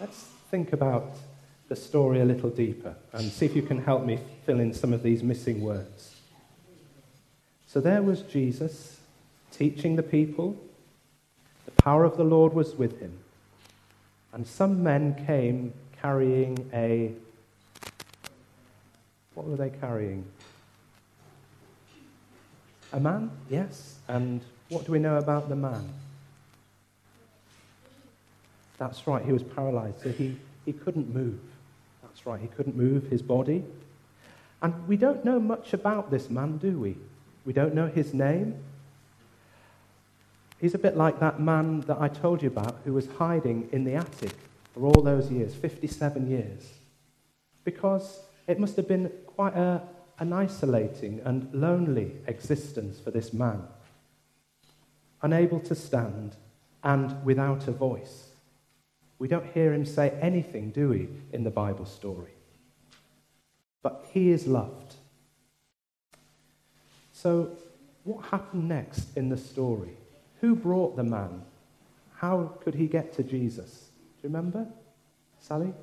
Let's think about the story a little deeper and see if you can help me fill in some of these missing words. So there was Jesus teaching the people. The power of the Lord was with him. And some men came carrying what were they carrying? A man? Yes. And what do we know about the man? That's right, he was paralyzed, so he couldn't move. That's right, he couldn't move his body. And we don't know much about this man, do we? We don't know his name. He's a bit like that man that I told you about who was hiding in the attic for all those years, 57 years. Because it must have been quite an isolating and lonely existence for this man. Unable to stand and without a voice. We don't hear him say anything, do we, in the Bible story? But he is loved. So, what happened next in the story? Who brought the man? How could he get to Jesus? Do you remember, Sally?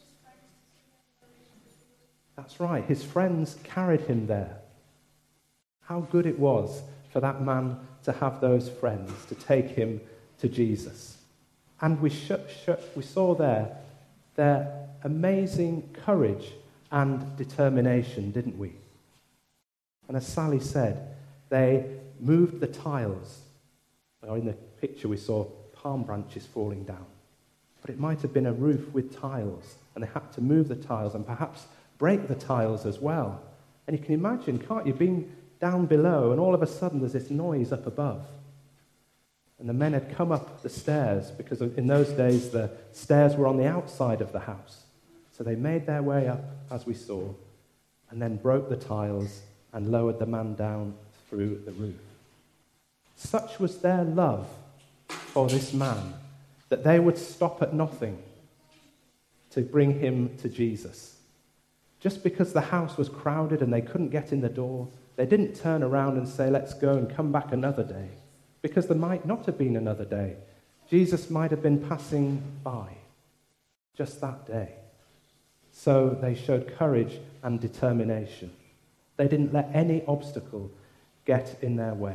That's right, his friends carried him there. How good it was for that man to have those friends to take him to Jesus. And we saw there their amazing courage and determination, didn't we? And as Sally said, they moved the tiles. Or in the picture we saw palm branches falling down. But it might have been a roof with tiles, and they had to move the tiles and perhaps break the tiles as well. And you can imagine, can't you, being down below, and all of a sudden there's this noise up above. And the men had come up the stairs, because in those days the stairs were on the outside of the house. So they made their way up, as we saw, and then broke the tiles and lowered the man down through the roof. Such was their love for this man that they would stop at nothing to bring him to Jesus. Just because the house was crowded and they couldn't get in the door, they didn't turn around and say, let's go and come back another day, because there might not have been another day. Jesus might have been passing by just that day. So they showed courage and determination. They didn't let any obstacle get in their way.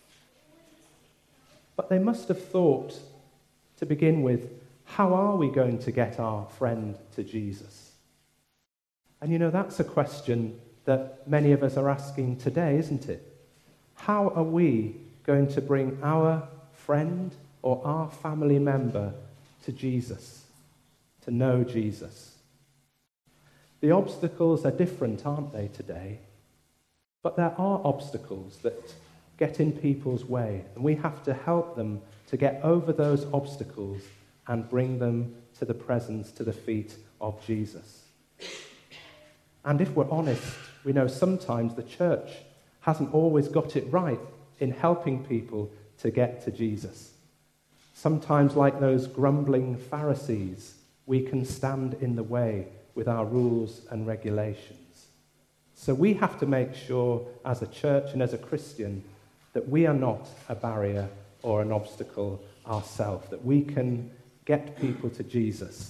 But they must have thought, to begin with, how are we going to get our friend to Jesus? And you know, that's a question that many of us are asking today, isn't it? How are we going to bring our friend or our family member to Jesus, to know Jesus? The obstacles are different, aren't they, today? But there are obstacles that get in people's way, and we have to help them to get over those obstacles and bring them to the presence, to the feet of Jesus. And if we're honest, we know sometimes the church hasn't always got it right in helping people to get to Jesus. Sometimes, like those grumbling Pharisees, we can stand in the way with our rules and regulations. So we have to make sure, as a church and as a Christian, that we are not a barrier or an obstacle ourselves, that we can get people to Jesus.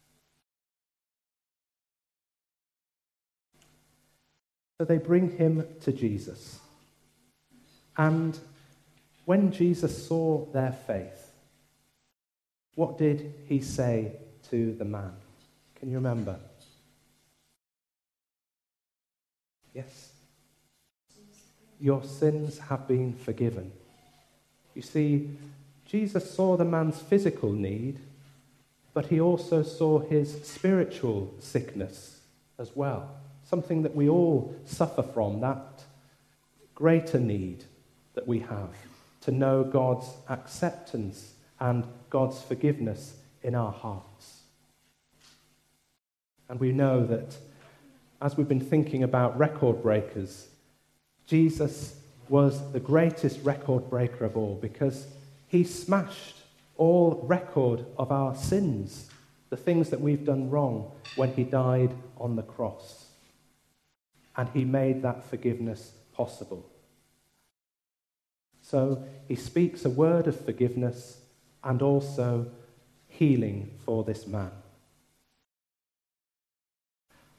So they bring him to Jesus. And when Jesus saw their faith, what did he say to the man? Can you remember? Yes. Your sins have been forgiven. You see, Jesus saw the man's physical need, but he also saw his spiritual sickness as well. Something that we all suffer from, that greater need that we have to know God's acceptance and God's forgiveness in our hearts. And we know that as we've been thinking about record breakers, Jesus was the greatest record breaker of all, because he smashed all record of our sins, the things that we've done wrong, when he died on the cross. And he made that forgiveness possible. So he speaks a word of forgiveness and also healing for this man.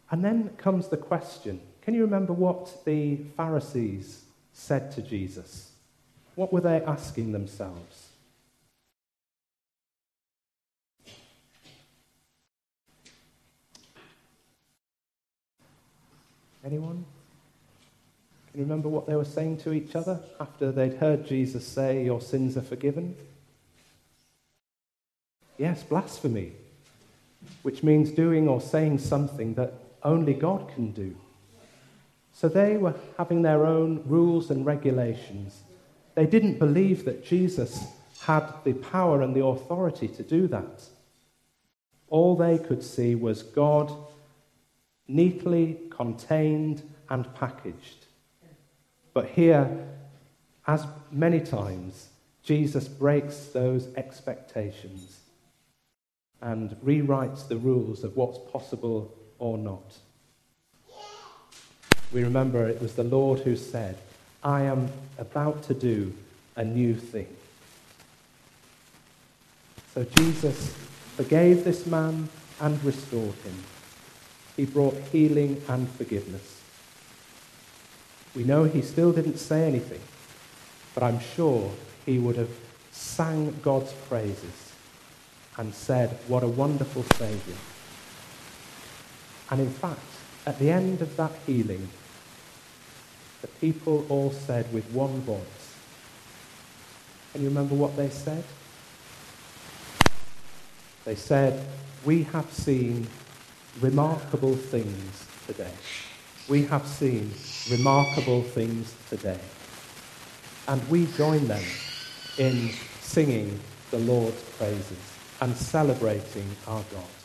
And then comes the question, can you remember what the Pharisees said to Jesus? What were they asking themselves? Anyone? Can you remember what they were saying to each other after they'd heard Jesus say, "Your sins are forgiven"? Yes, blasphemy, which means doing or saying something that only God can do. So they were having their own rules and regulations. They didn't believe that Jesus had the power and the authority to do that. All they could see was God neatly contained and packaged. But here, as many times, Jesus breaks those expectations and rewrites the rules of what's possible or not. We remember it was the Lord who said, "I am about to do a new thing." So Jesus forgave this man and restored him. He brought healing and forgiveness. We know he still didn't say anything, but I'm sure he would have sang God's praises and said, "What a wonderful Saviour." And in fact, at the end of that healing, the people all said with one voice, can you remember what they said? They said, "We have seen remarkable things today." We have seen remarkable things today. And we join them in singing the Lord's praises and celebrating our God.